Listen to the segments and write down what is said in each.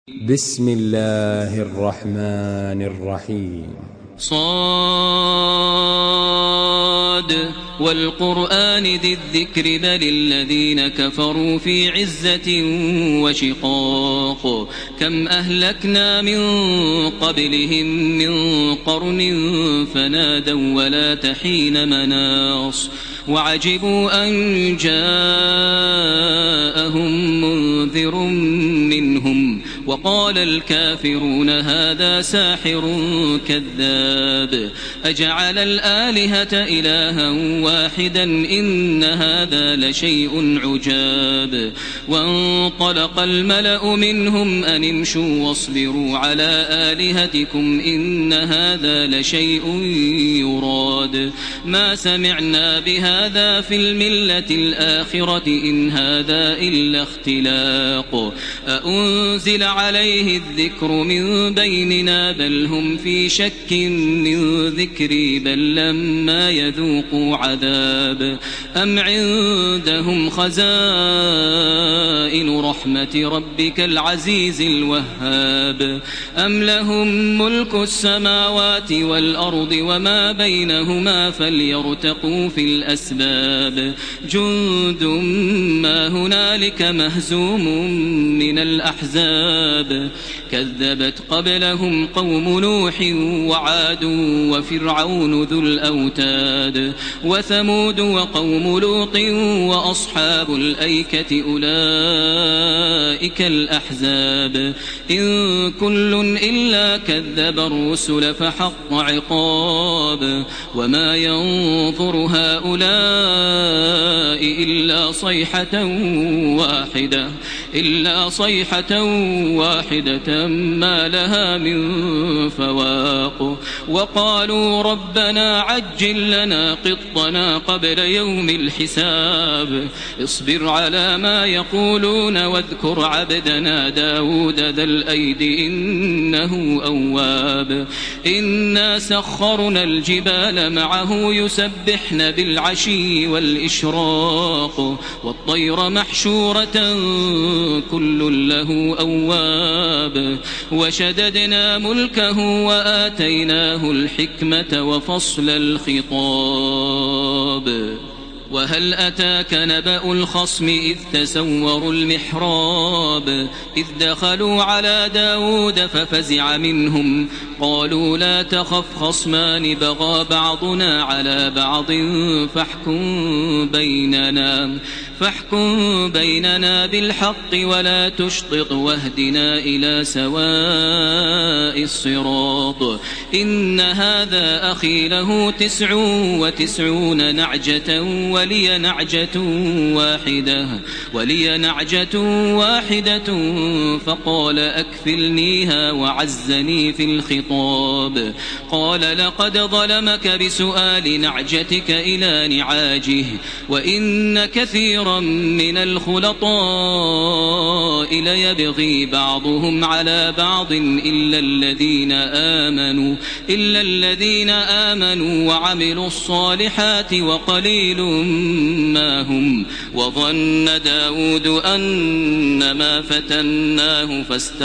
بسم الله الرحمن الرحيم. صاد والقرآن ذي الذكر بل الذين كفروا في عزة وشقاق كم أهلكنا من قبلهم من قرن فنادوا ولا تحين مناص وعجبوا أن جاءهم منذر منهم وقال الكافرون هذا ساحر كذاب أجعل الآلهة إلها واحدا إن هذا لشيء عجاب وانطلق الملأ منهم أن امشوا واصبروا على آلهتكم إن هذا لشيء يراد ما سمعنا بهذا في الملة الآخرة إن هذا إلا اختلاق أأنزل عليه الذكر من بيننا بل هم في شك من ذكري بل لما يذوقوا عذاب أم عندهم خزائن رحمة ربك العزيز الوهاب أم لهم ملك السماوات والأرض وما بينهما فليرتقوا في الأسباب جند ما هنالك مهزوم من الأحزاب كذبت قبلهم قوم نوح وعاد وفرعون ذو الأوتاد وثمود وقوم لوط وأصحاب الأيكة أولئك الأحزاب إن كل إلا كذب الرسل فحق عقاب وما ينظر هؤلاء إلا صيحة واحدة ما لها من فواق وقالوا ربنا عجل لنا قطنا قبل يوم الحساب اصبر على ما يقولون واذكر عبدنا داود ذا الأيد إنه أواب إنا سخرنا الجبال معه يسبحن بالعشي والإشراق والطير محشورة كل له أواب وشددنا ملكه وآتيناه الحكمة وفصل الخطاب وهل أتاك نبأ الخصم إذ تسوروا المحراب إذ دخلوا على داود ففزع منهم قالوا لا تخف خصمان بغى بعضنا على بعض فاحكم بيننا بالحق ولا تشطط واهدنا إلى سواء الصراط إن هذا أخي له 99 نعجة ولي نعجة واحدة فقال أكفلنيها وعزني في الخطاب قال لقد ظلمك بسؤال نعجتك إلى نعاجه وإن كثيرا من الخلطاء ليبغي بعضهم على بعض إلا الذين آمنوا وعملوا الصالحات وقليل ما هم وظن داود أنما فتناه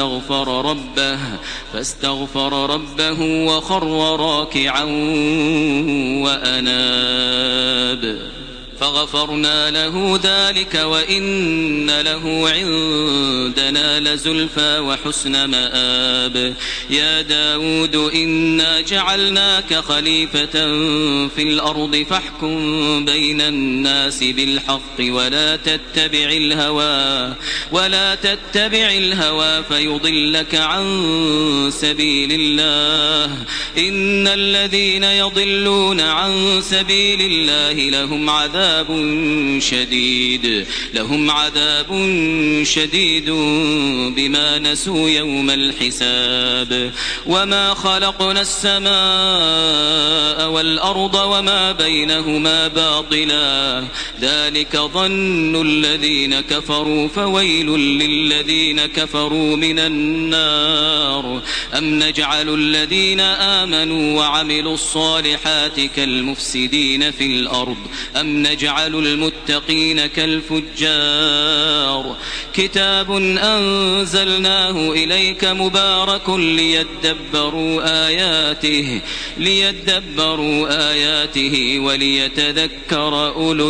فاستغفر ربه وخر راكعا وأناب فغفرنا له ذلك وإن له عندنا لزلفى وحسن مآب يا داود إنا جعلناك خليفة في الأرض فاحكم بين الناس بالحق ولا تتبع الهوى فيضلك عن سبيل الله إن الذين يضلون عن سبيل الله لهم عذاب شديد بما نسوا يوم الحساب وما خلقنا السماء والأرض وما بينهما باطلا ذلك ظن الذين كفروا فويل للذين كفروا من النار أم نجعل الذين آمنوا وعملوا الصالحات كالمفسدين في الأرض أم نجعل المتقين كالفجار كتاب أنزلناه إليك مبارك ليدبروا آياته وليتذكر أولو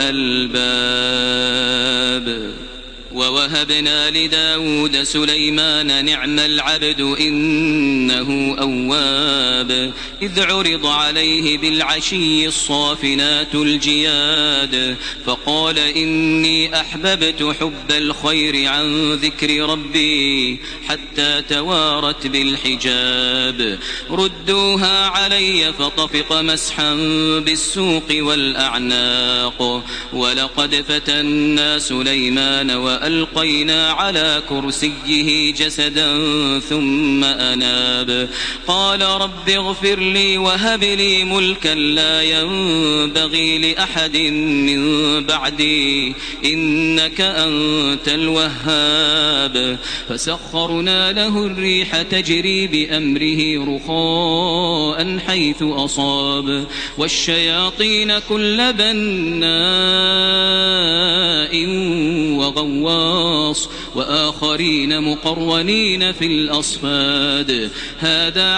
الألباب. ووهبنا لداود سليمان نعم العبد إنه أواب إذ عرض عليه بالعشي الصافنات الجياد فقال إني أحببت حب الخير عن ذكر ربي حتى توارت بالحجاب ردوها علي فطفق مسحا بالسوق والأعناق ولقد فتنا سليمان وألقينا على كرسيه جسدا ثم أناب قال رب اغفر لي وهب لي ملكا لا ينبغي لأحد من بعدي إنك أنت الوهاب فسخرنا له الريح تجري بأمره رخاء حيث أصاب والشياطين كل بناء وغواص وآخرين مقرنين في الأصفاد هذا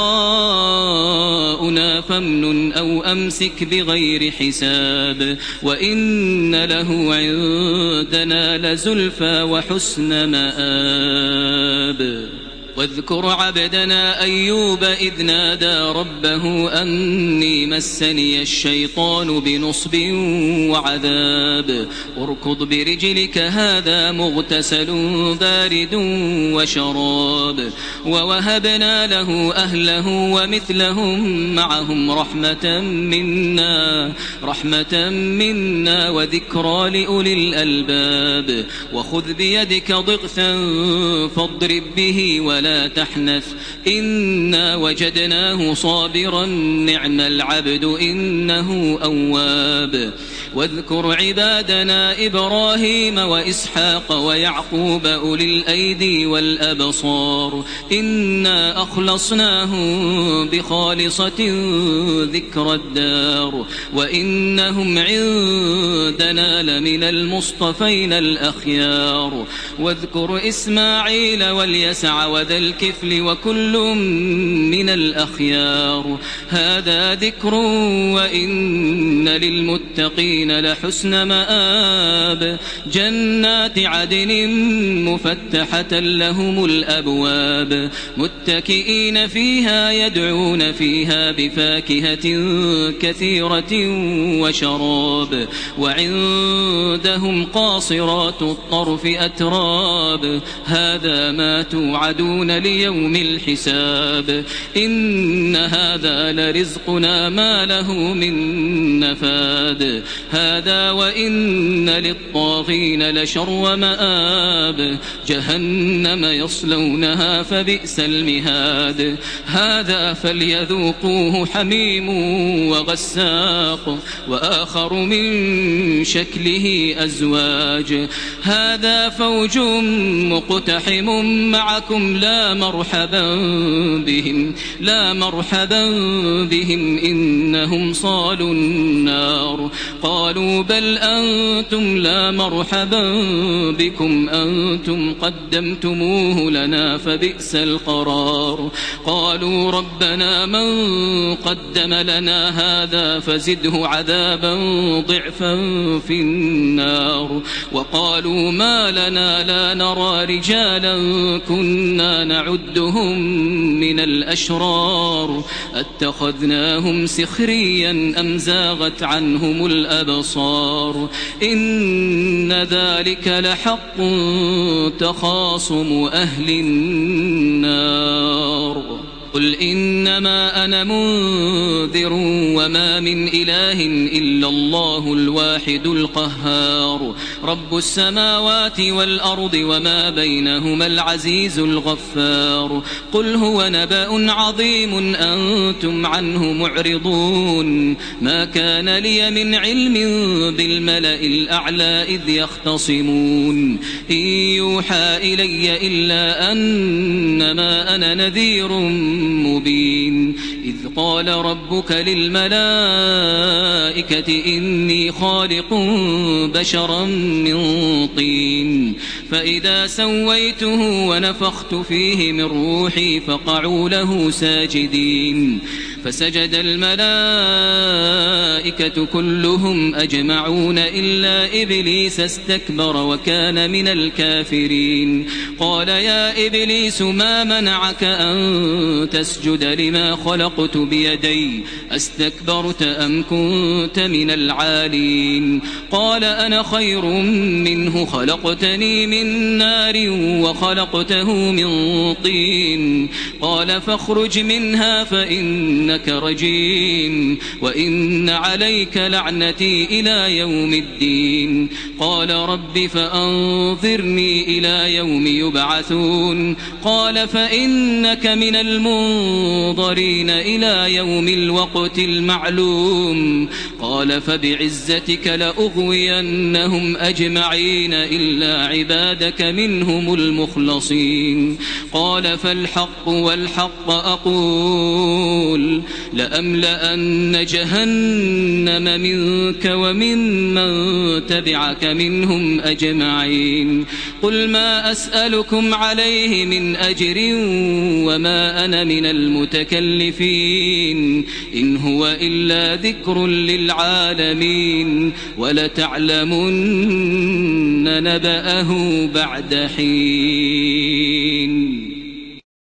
عطاؤنا فامنن أو أمسك بغير حساب وإن له عندنا لزلفى وحسن مآب واذكر عبدنا أيوب إذ نادى ربه أني مسني الشيطان بنصب وعذاب اركض برجلك هذا مغتسل بارد وشراب ووهبنا له أهله ومثلهم معهم رحمة منا وذكرى لأولي الألباب وخذ بيدك ضغثا فاضرب به ولا تحنث إنا وجدناه صابرا نعم العبد إنه أواب واذكر عبادنا إبراهيم وإسحاق ويعقوب أولي الأيدي والأبصار إنا أخلصناهم بخالصة ذكر الدار وإنهم عندنا لمن المصطفين الأخيار واذكر إسماعيل واليسع وذا الكفل وكل من الأخيار هذا ذكر وإن للمتقين لحسن مآب جنات عدن مفتحة لهم الأبواب متكئين فيها يدعون فيها بفاكهة كثيرة وشراب وعندهم قاصرات الطرف أتراب هذا ما توعدون ليوم الحساب إن هذا لرزقنا ما له من نفاد هذا وإن للطاغين لشر مآب جهنم يصلونها فبئس المهاد هذا فليذوقوه حميم وغساق وآخر من شكله أزواج هذا فوج مقتحم معكم لا مرحبا بهم إنهم صالوا النار قالوا بل أنتم لا مرحبا بكم أنتم قدمتموه لنا فبئس القرار قالوا ربنا من قدم لنا هذا فزده عذابا ضعفا في النار وقالوا ما لنا لا نرى رجالا كنا نعدهم من الأشرار اتخذناهم سخريا أم زاغت عنهم الأبصار إن ذلك لحق تخاصم أهل النار قل إنما أنا منذر وما من إله إلا الله الواحد القهار رب السماوات والأرض وما بينهما العزيز الغفار قل هو نبأ عظيم أنتم عنه معرضون ما كان لي من علم بالملأ الأعلى إذ يختصمون إن يوحى إلي إلا أنما أنا نذير مبين إذ قال ربك للملائكة إني خالق بشرا من طين فإذا سويته ونفخت فيه من روحي فقعوا له ساجدين فسجد الملائكة كلهم أجمعون إلا إبليس استكبر وكان من الكافرين قال يا إبليس ما منعك أن تسجد لما خلقت بيدي أستكبرت أم كنت من العالين قال أنا خير منه خلقتني من نار وخلقته من طين قال فاخرج منها فإنك رجيم وإن عليك لعنتي إلى يوم الدين قال رب فأنظرني إلى يوم يبعثون قال فإنك من المنظرين إلى يوم الوقت المعلوم قال فبعزتك لأغوينهم أجمعين إلا عبادك منهم المخلصين قال فالحق والحق أقول لأملأن جهنم منك وممن تبعك منهم أجمعين قل ما أسألكم عليه من أجر وما أنا من المتكلفين إن هو إلا ذكر للعالمين ولتعلمن نبأه بعد حين